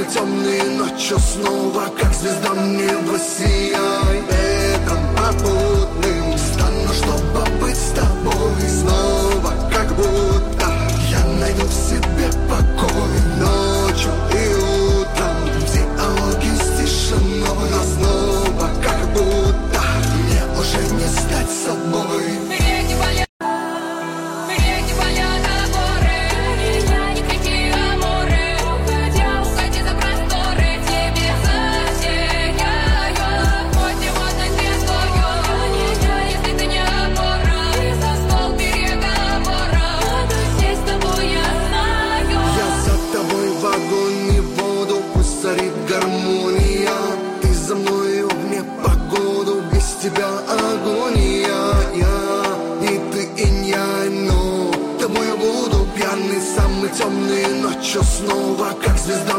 самой темной ночью снова, как звезда неба сияй. Ветром попутным стану, чтобы быть с тобой снова, как будто я найду в себе покой ночью и утром, в диалоге с тишиной. Но снова, как будто мне уже не стать собой. Гармония, ты за мною в непогоду, без тебя агония. Я и ты и я, но тобой я буду пьяный самой темной ночью снова, как звезда